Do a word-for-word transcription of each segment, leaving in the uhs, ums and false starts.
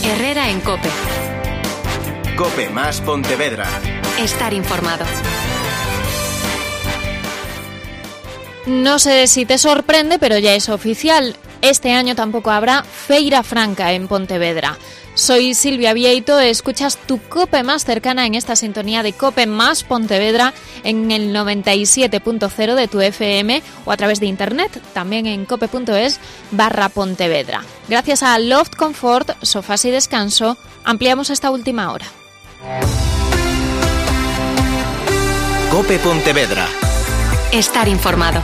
Herrera en COPE. COPE más Pontevedra. Estar informado. No sé si te sorprende, pero ya es oficial. Este año tampoco habrá Feira Franca en Pontevedra. Soy Silvia Vieito, escuchas tu COPE más cercana en esta sintonía de COPE más Pontevedra en el noventa y siete punto cero de tu F M o a través de internet, también en cope.es barra Pontevedra. Gracias a Loft Comfort, Sofás y Descanso, ampliamos esta última hora. COPE Pontevedra. Estar informado.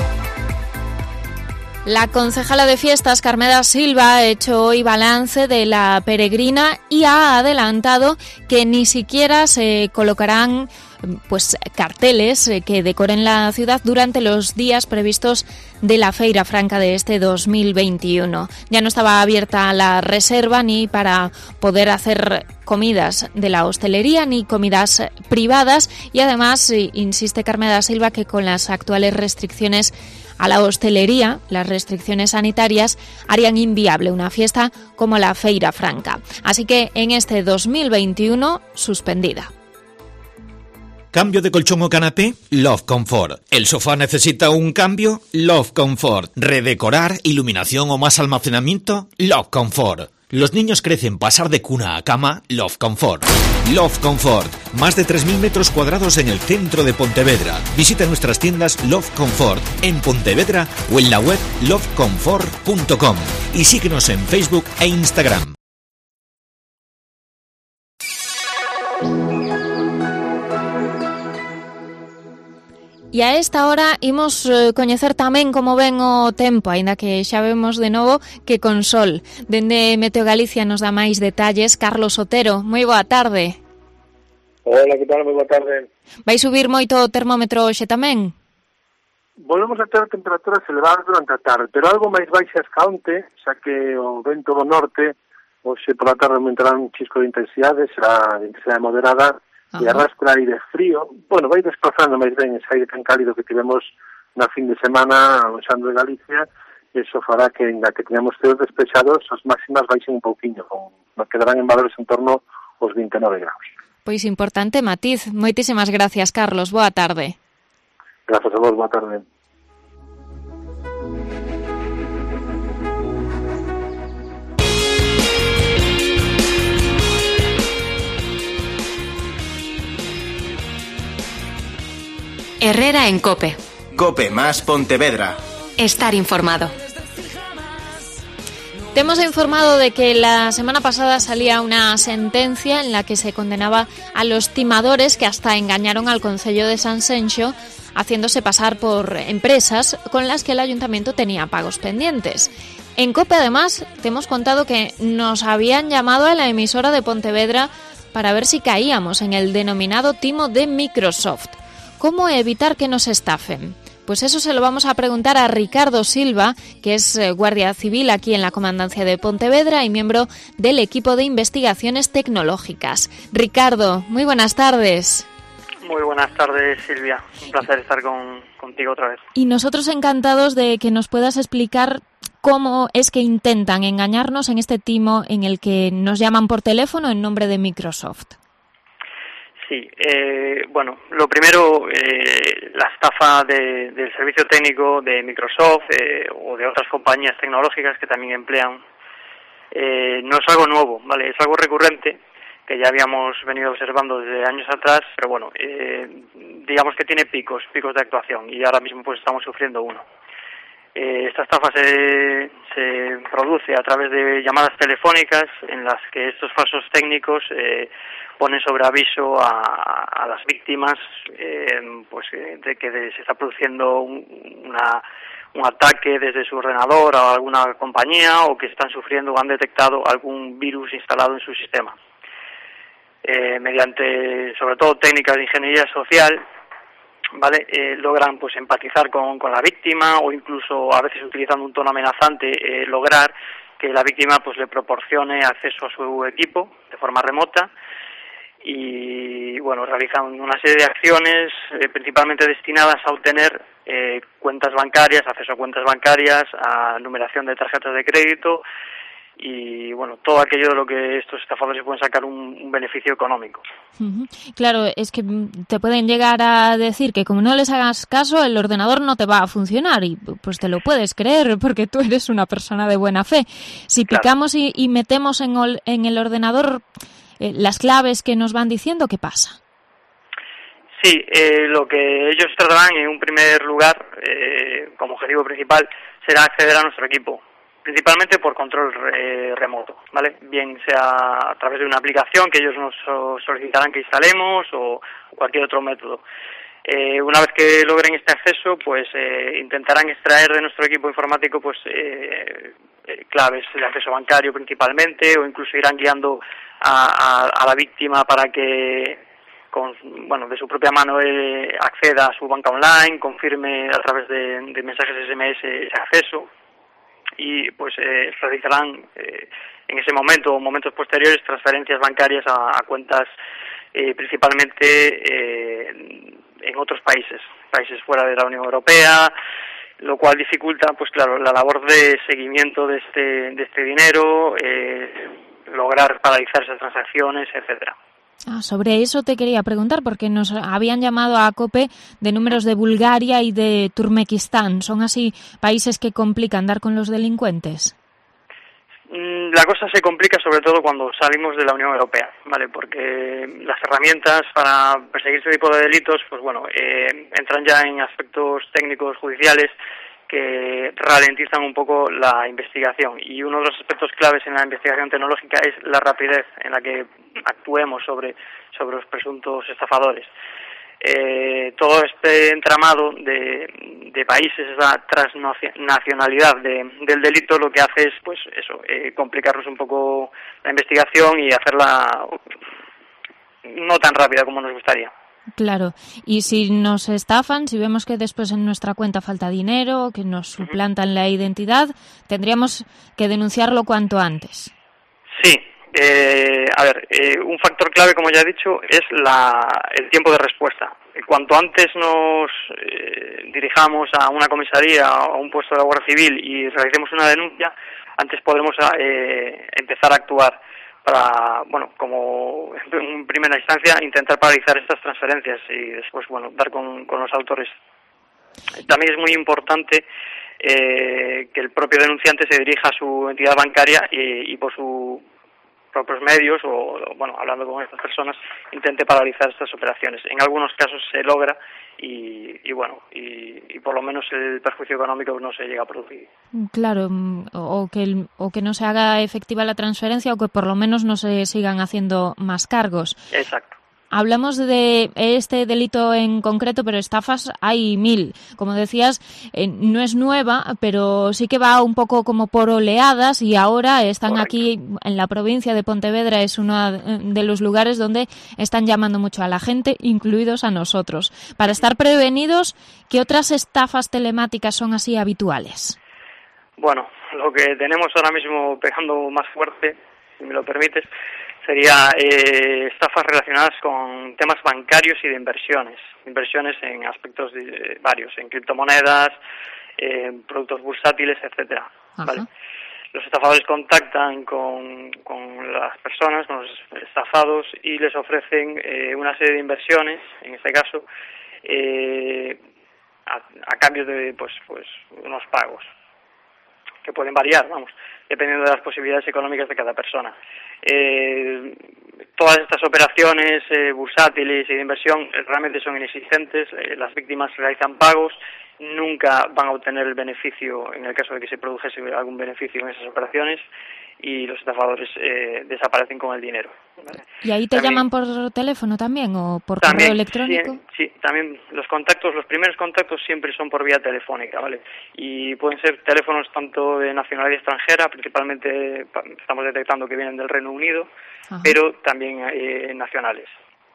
La concejala de fiestas, Carmela Silva, ha hecho hoy balance de la peregrina y ha adelantado que ni siquiera se colocarán pues carteles que decoren la ciudad durante los días previstos de la Feira Franca de este dos mil veintiuno. Ya no estaba abierta la reserva ni para poder hacer comidas de la hostelería ni comidas privadas y además insiste Carmela Silva que con las actuales restricciones a la hostelería, las restricciones sanitarias harían inviable una fiesta como la Feira Franca. Así que en este dos mil veintiuno, suspendida. ¿Cambio de colchón o canapé? Loft Comfort. ¿El sofá necesita un cambio? Loft Comfort. ¿Redecorar, iluminación o más almacenamiento? Loft Comfort. Los niños crecen, pasar de cuna a cama, Loft Comfort. Loft Comfort, más de tres mil metros cuadrados en el centro de Pontevedra. Visita nuestras tiendas Loft Comfort en Pontevedra o en la web loft comfort punto com y síguenos en Facebook e Instagram. E a esta hora imos eh, coñecer tamén como ven o tempo, aínda que xa vemos de novo que con sol. Dende Meteo Galicia nos dá máis detalles Carlos Otero. Moi boa tarde. Hola, que tal? Moi boa tarde. Vai subir moito o termómetro hoxe tamén? Volvemos a ter temperaturas elevadas durante a tarde, pero algo máis baixas ca onte, xa que o vento do norte hoxe pola tarde aumentará un chisco de intensidade, será de intensidade moderada, e arrastra aire frío. Bueno, vai desplazando máis ben ese aire tan cálido que tivemos na fin de semana ao Xando de Galicia, e iso fará que, en la que teñamos ceos despechados, as máximas baixen un pouquiño, con, quedarán en valores en torno aos vinte e nove graus. Pois importante matiz. Moitísimas gracias, Carlos. Boa tarde. Gracias a vos, boa tarde. Herrera en COPE. COPE más Pontevedra. Estar informado. Te hemos informado de que la semana pasada salía una sentencia en la que se condenaba a los timadores que hasta engañaron al Concello de Sanxenxo haciéndose pasar por empresas con las que el ayuntamiento tenía pagos pendientes. En COPE, además, te hemos contado que nos habían llamado a la emisora de Pontevedra para ver si caíamos en el denominado timo de Microsoft. ¿Cómo evitar que nos estafen? Pues eso se lo vamos a preguntar a Ricardo Silva, que es guardia civil aquí en la Comandancia de Pontevedra y miembro del equipo de investigaciones tecnológicas. Ricardo, muy buenas tardes. Muy buenas tardes, Silvia. Un placer estar con, contigo otra vez. Y nosotros encantados de que nos puedas explicar cómo es que intentan engañarnos en este timo en el que nos llaman por teléfono en nombre de Microsoft. Sí, eh, bueno, lo primero, eh, la estafa de, del servicio técnico de Microsoft eh, o de otras compañías tecnológicas que también emplean, eh, no es algo nuevo, ¿vale? Es algo recurrente que ya habíamos venido observando desde años atrás, pero bueno, eh, digamos que tiene picos, picos de actuación y ahora mismo pues estamos sufriendo uno. Eh, esta estafa se, se produce a través de llamadas telefónicas en las que estos falsos técnicos eh, ponen sobre aviso a, a las víctimas eh, pues de que de, se está produciendo un, una, un ataque desde su ordenador a alguna compañía o que están sufriendo o han detectado algún virus instalado en su sistema. Eh, mediante, sobre todo, técnicas de ingeniería social, ¿vale? Eh, logran pues empatizar con, con la víctima o incluso a veces utilizando un tono amenazante eh, lograr que la víctima pues le proporcione acceso a su equipo de forma remota y bueno, realizan una serie de acciones eh, principalmente destinadas a obtener eh, cuentas bancarias, acceso a cuentas bancarias, a numeración de tarjetas de crédito y bueno, todo aquello de lo que estos estafadores pueden sacar un, un beneficio económico. Uh-huh. Claro, es que te pueden llegar a decir que como no les hagas caso, el ordenador no te va a funcionar, y pues te lo puedes creer porque tú eres una persona de buena fe. Si Claro. picamos y, y metemos en, ol, en el ordenador eh, las claves que nos van diciendo, ¿qué pasa? Sí, eh, lo que ellos tratarán en un primer lugar, eh, como objetivo principal, será acceder a nuestro equipo, principalmente por control eh, remoto, ¿vale? Bien sea a través de una aplicación que ellos nos solicitarán que instalemos o cualquier otro método. Eh, una vez que logren este acceso, pues eh, intentarán extraer de nuestro equipo informático pues eh, eh, claves de acceso bancario principalmente, o incluso irán guiando a, a, a la víctima para que con, bueno, de su propia mano eh, acceda a su banca online, confirme a través de, de mensajes S M S ese acceso, y pues eh, realizarán eh, en ese momento o momentos posteriores transferencias bancarias a, a cuentas eh, principalmente eh, en otros países, países fuera de la Unión Europea, lo cual dificulta, pues claro, la labor de seguimiento de este de este dinero, eh, lograr paralizar esas transacciones, etcétera. Ah, sobre eso te quería preguntar, porque nos habían llamado a COPE de números de Bulgaria y de Turkmenistán. ¿Son así países que complican dar con los delincuentes? La cosa se complica sobre todo cuando salimos de la Unión Europea, ¿vale? Porque las herramientas para perseguir este tipo de delitos, pues bueno, eh, entran ya en aspectos técnicos judiciales que ralentizan un poco la investigación, y uno de los aspectos claves en la investigación tecnológica es la rapidez en la que actuemos sobre, sobre los presuntos estafadores. Eh, todo este entramado de, de países, esa transnacionalidad de, del delito, lo que hace es, pues eso, eh, complicarnos un poco la investigación y hacerla no tan rápida como nos gustaría. Claro, y si nos estafan, si vemos que después en nuestra cuenta falta dinero, que nos suplantan la identidad, tendríamos que denunciarlo cuanto antes. Sí, eh, a ver, eh, un factor clave, como ya he dicho, es la, el tiempo de respuesta. Cuanto antes nos eh, dirijamos a una comisaría o a un puesto de la Guardia Civil y realicemos una denuncia, antes podremos eh, empezar a actuar para, bueno, como en primera instancia, intentar paralizar estas transferencias y después, bueno, dar con, con los autores. También es muy importante eh, que el propio denunciante se dirija a su entidad bancaria y, y por sus propios medios, o, bueno, hablando con estas personas, intente paralizar estas operaciones. En algunos casos se logra y, y bueno, y, y por lo menos el perjuicio económico no se llega a producir. Claro, o que, el, o que no se haga efectiva la transferencia, o que por lo menos no se sigan haciendo más cargos. Exacto. Hablamos de este delito en concreto, pero estafas hay mil. Como decías, eh, no es nueva, pero sí que va un poco como por oleadas, y ahora están Correcto. Aquí en la provincia de Pontevedra. Es uno de los lugares donde están llamando mucho a la gente, incluidos a nosotros. Para estar prevenidos, ¿qué otras estafas telemáticas son así habituales? Bueno, lo que tenemos ahora mismo pegando más fuerte, si me lo permites, sería eh, estafas relacionadas con temas bancarios y de inversiones, inversiones en aspectos de, varios, en criptomonedas, en productos bursátiles, etcétera. ¿Vale? Los estafadores contactan con, con las personas, con los estafados, y les ofrecen eh, una serie de inversiones, en este caso, eh, a, a cambio de pues, pues unos pagos que pueden variar, vamos, dependiendo de las posibilidades económicas de cada persona. Eh, todas estas operaciones eh, bursátiles y de inversión eh, realmente son inexistentes. Eh, las víctimas realizan pagos, nunca van a obtener el beneficio en el caso de que se produjese algún beneficio en esas operaciones, y los estafadores eh, desaparecen con el dinero, ¿vale? ¿Y ahí te también llaman por teléfono también o por también, correo electrónico? Sí, sí, también los contactos, los primeros contactos siempre son por vía telefónica, ¿vale? Y pueden ser teléfonos tanto de nacionalidad extranjera, principalmente estamos detectando que vienen del Reino Unido, Ajá. pero también eh, nacionales.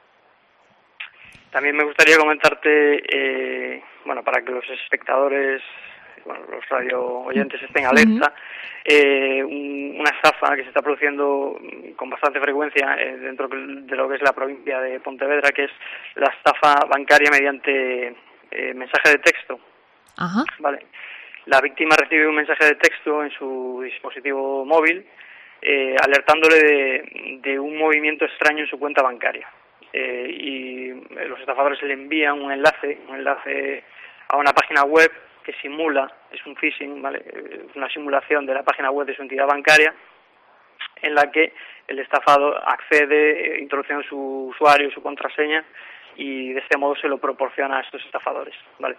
También me gustaría comentarte, eh, bueno, para que los espectadores, bueno, los radio oyentes estén alerta, uh-huh. eh, un, una estafa que se está produciendo con bastante frecuencia eh, dentro de lo que es la provincia de Pontevedra, que es la estafa bancaria mediante eh, mensaje de texto. Ajá. Vale. La víctima recibe un mensaje de texto en su dispositivo móvil eh, alertándole de, de un movimiento extraño en su cuenta bancaria. Eh, y los estafadores le envían un enlace, un enlace a una página web que simula, es un phishing, ¿vale? Es una simulación de la página web de su entidad bancaria, en la que el estafado accede eh, introduciendo su usuario y su contraseña, y de este modo se lo proporciona a estos estafadores, ¿vale?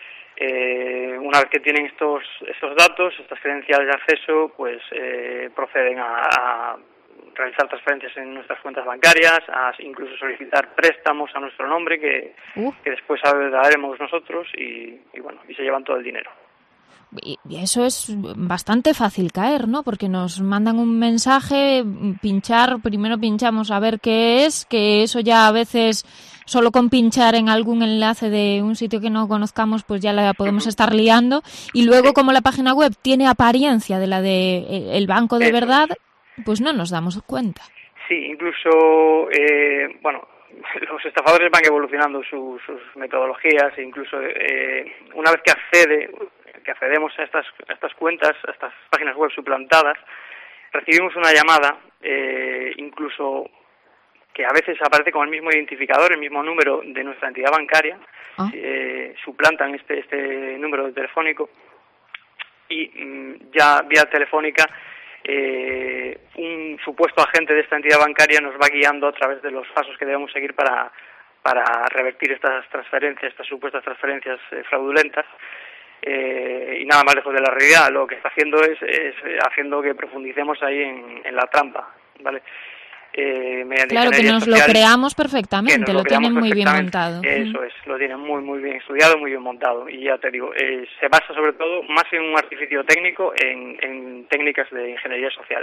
Eh, una vez que tienen estos estos datos, estas credenciales de acceso, pues eh, proceden a, a realizar transferencias en nuestras cuentas bancarias, a incluso solicitar préstamos a nuestro nombre que, uh. que después daremos nosotros y, y bueno, y se llevan todo el dinero. Y eso es bastante fácil caer, ¿no? Porque nos mandan un mensaje, pinchar, primero pinchamos a ver qué es, que eso ya a veces solo con pinchar en algún enlace de un sitio que no conozcamos pues ya la podemos estar liando, y luego como la página web tiene apariencia de la de el banco de verdad, pues no nos damos cuenta. Sí, incluso, eh, bueno, los estafadores van evolucionando su, sus metodologías e incluso eh, una vez que accede que accedemos a estas, a estas cuentas, a estas páginas web suplantadas, recibimos una llamada, eh, incluso que a veces aparece con el mismo identificador, el mismo número de nuestra entidad bancaria, ¿Ah? eh, suplantan este, este número telefónico y mm, ya vía telefónica eh, un supuesto agente de esta entidad bancaria nos va guiando a través de los pasos que debemos seguir para, para revertir estas transferencias, estas supuestas transferencias eh, fraudulentas. Eh, y nada más lejos de la realidad. Lo que está haciendo es, es haciendo que profundicemos ahí en, en la trampa, ¿vale? Eh, claro, que nos social, lo creamos perfectamente, lo, lo tienen muy bien montado. Eso mm. es, lo tienen muy muy bien estudiado, muy bien montado. Y ya te digo, eh, se basa sobre todo, más en un artificio técnico, en, en técnicas de ingeniería social.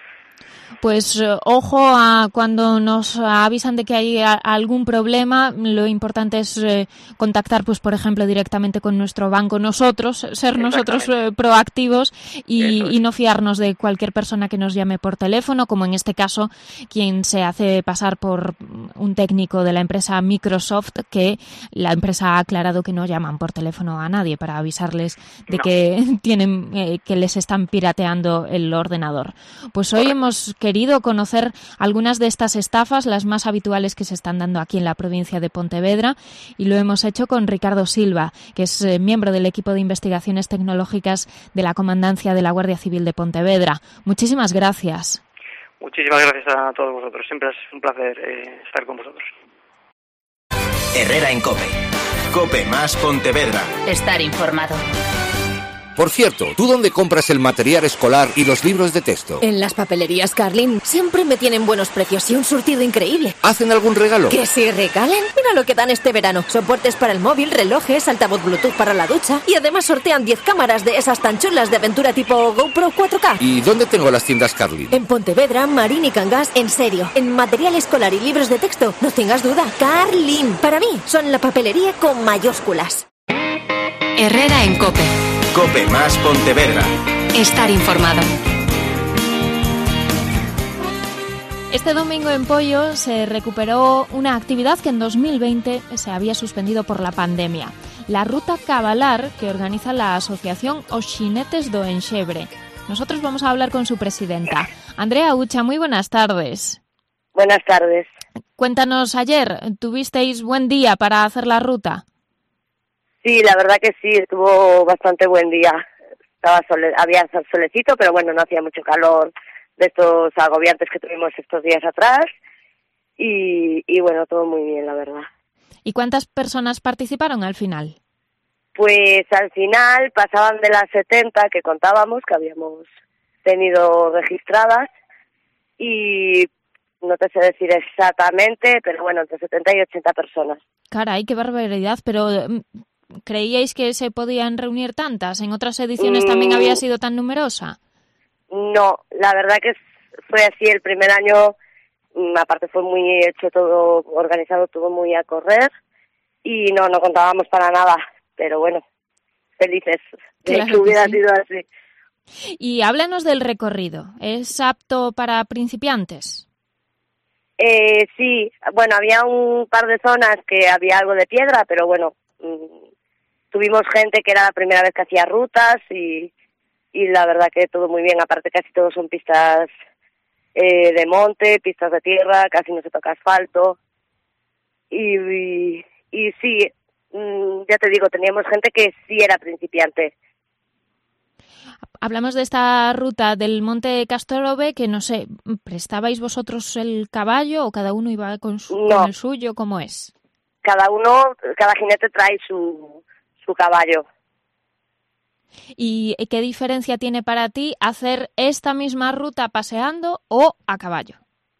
Pues eh, ojo a cuando nos avisan de que hay a, algún problema, lo importante es eh, contactar, pues por ejemplo, directamente con nuestro banco nosotros, ser nosotros eh, proactivos y, y no fiarnos de cualquier persona que nos llame por teléfono, como en este caso quien se hace pasar por un técnico de la empresa Microsoft, que la empresa ha aclarado que no llaman por teléfono a nadie para avisarles de no. que tienen eh, que les están pirateando el ordenador. Pues hoy hemos Hemos querido conocer algunas de estas estafas, las más habituales que se están dando aquí en la provincia de Pontevedra, y lo hemos hecho con Ricardo Silva, que es eh, miembro del equipo de investigaciones tecnológicas de la Comandancia de la Guardia Civil de Pontevedra. Muchísimas gracias. Muchísimas gracias a todos vosotros. Siempre es un placer eh, estar con vosotros. Herrera en COPE. COPE más Pontevedra. Estar informado. Por cierto, ¿tú dónde compras el material escolar y los libros de texto? En las papelerías Carlin. Siempre me tienen buenos precios y un surtido increíble. ¿Hacen algún regalo? ¿Que si regalen? Mira lo que dan este verano. Soportes para el móvil, relojes, altavoz Bluetooth para la ducha y además sortean diez cámaras de esas tan chulas de aventura tipo GoPro cuatro K. ¿Y dónde tengo las tiendas Carlin? En Pontevedra, Marín y Cangas. En serio, en material escolar y libros de texto, no tengas duda. Carlin. Para mí, son la papelería con mayúsculas. Herrera en COPE. COPE más Pontevedra. Estar informado. Este domingo en Pollo se recuperó una actividad que en dos mil veinte se había suspendido por la pandemia. La Ruta Cabalar, que organiza la asociación Os Xinetes do Enxebre. Nosotros vamos a hablar con su presidenta. Andrea Ucha, muy buenas tardes. Buenas tardes. Cuéntanos, ayer, ¿tuvisteis buen día para hacer la ruta? Sí, la verdad que sí, estuvo bastante buen día. Estaba sole, había solecito, pero bueno, no hacía mucho calor de estos agobiantes que tuvimos estos días atrás. Y, y bueno, todo muy bien, la verdad. ¿Y cuántas personas participaron al final? Pues al final pasaban de las setenta que contábamos, que habíamos tenido registradas. Y no te sé decir exactamente, pero bueno, entre setenta y ochenta personas. Caray, qué barbaridad, pero ¿creíais que se podían reunir tantas? ¿En otras ediciones mm, también había sido tan numerosa? No, la verdad que fue así el primer año, aparte fue muy hecho todo, organizado todo muy a correr y no, no contábamos para nada, pero bueno, felices de claro que hubiera que sí. sido así. Y háblanos del recorrido, ¿es apto para principiantes? Eh, sí, bueno, había un par de zonas que había algo de piedra, pero bueno, mmm, tuvimos gente que era la primera vez que hacía rutas y, y la verdad que todo muy bien, aparte casi todos son pistas eh, de monte, pistas de tierra, casi no se toca asfalto. Y, y, y sí, ya te digo, teníamos gente que sí era principiante. Hablamos de esta ruta del Monte Castorove, que no sé, ¿prestabais vosotros el caballo o cada uno iba con, su, no. con el suyo? ¿Cómo es? Cada uno, cada jinete trae su, su caballo. ¿Y qué diferencia tiene para ti hacer esta misma ruta paseando o a caballo?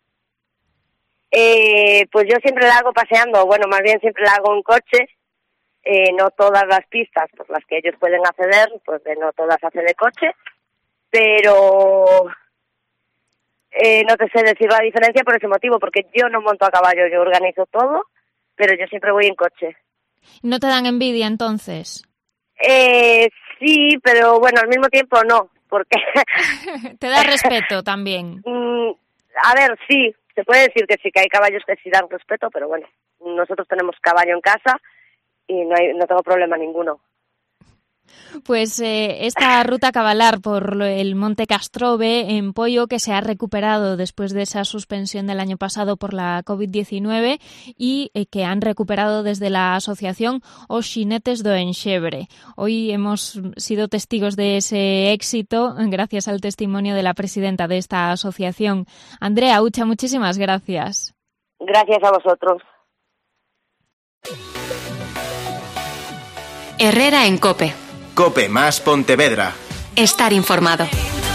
Eh, pues yo siempre la hago paseando, bueno, más bien siempre la hago en coche. Eh, no todas las pistas por las que ellos pueden acceder, pues de no todas hace de coche, pero eh, no te sé decir la diferencia por ese motivo, porque yo no monto a caballo, yo organizo todo, pero yo siempre voy en coche. ¿No te dan envidia entonces? Eh, sí, pero bueno, al mismo tiempo no, porque... ¿Te da respeto también? A ver, sí, se puede decir que sí, que hay caballos que sí dan respeto, pero bueno, nosotros tenemos caballo en casa y no hay, no tengo problema ninguno. Pues eh, esta ruta cabalar por el Monte Castorove en Poio, que se ha recuperado después de esa suspensión del año pasado por la covid diecinueve y eh, que han recuperado desde la asociación Os Xinetes do Enxebre. Hoy hemos sido testigos de ese éxito gracias al testimonio de la presidenta de esta asociación. Andrea Ucha, muchísimas gracias. Gracias a vosotros. Herrera en COPE. COPE más Pontevedra. Estar informado.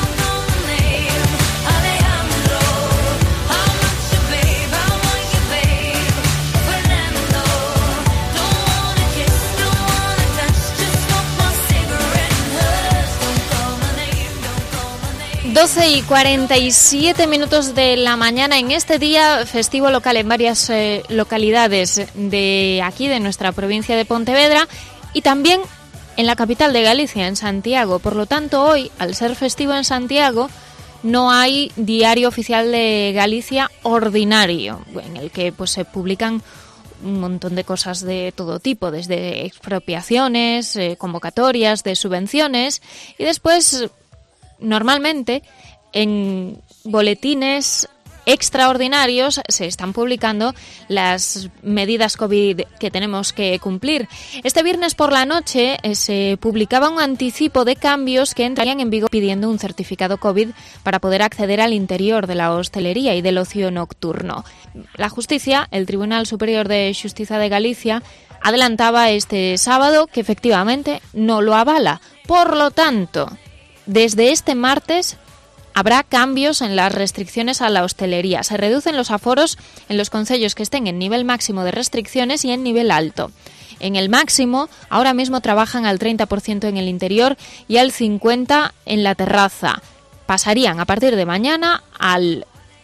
doce y cuarenta y siete minutos de la mañana en este día festivo local en varias eh, localidades de aquí, de nuestra provincia de Pontevedra, y también en la capital de Galicia, en Santiago. Por lo tanto, hoy, al ser festivo en Santiago, no hay diario oficial de Galicia ordinario, en el que pues se publican un montón de cosas de todo tipo, desde expropiaciones, eh, convocatorias de subvenciones, y después, normalmente, en boletines extraordinarios se están publicando las medidas COVID que tenemos que cumplir. Este viernes por la noche eh, se publicaba un anticipo de cambios que entrarían en vigor pidiendo un certificado COVID para poder acceder al interior de la hostelería y del ocio nocturno. La Justicia, el Tribunal Superior de Xustiza de Galicia, adelantaba este sábado que efectivamente no lo avala. Por lo tanto, desde este martes habrá cambios en las restricciones a la hostelería. Se reducen los aforos en los concellos que estén en nivel máximo de restricciones y en nivel alto. En el máximo, ahora mismo trabajan al treinta por ciento en el interior y al cincuenta por ciento en la terraza. Pasarían a partir de mañana al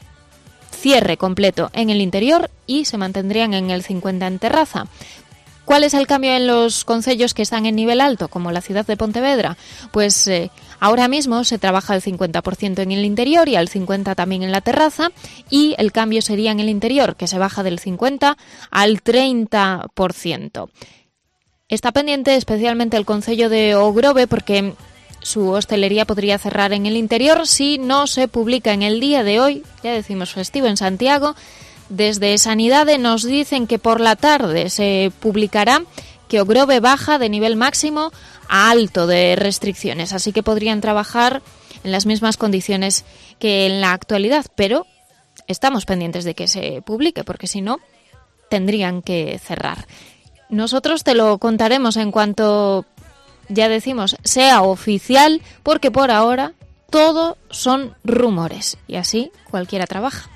cierre completo en el interior y se mantendrían en el cincuenta por ciento en terraza. ¿Cuál es el cambio en los concellos que están en nivel alto, como la ciudad de Pontevedra? Pues eh, ahora mismo se trabaja al cincuenta por ciento en el interior y al cincuenta por ciento también en la terraza, y el cambio sería en el interior, que se baja del cincuenta al treinta por ciento. Está pendiente especialmente el concello de O Grove, porque su hostelería podría cerrar en el interior si no se publica en el día de hoy, ya decimos festivo en Santiago. Desde Sanidade nos dicen que por la tarde se publicará que O Grove baja de nivel máximo a alto de restricciones, así que podrían trabajar en las mismas condiciones que en la actualidad, pero estamos pendientes de que se publique, porque si no, tendrían que cerrar. Nosotros te lo contaremos en cuanto, ya decimos, sea oficial, porque por ahora todo son rumores y así cualquiera trabaja.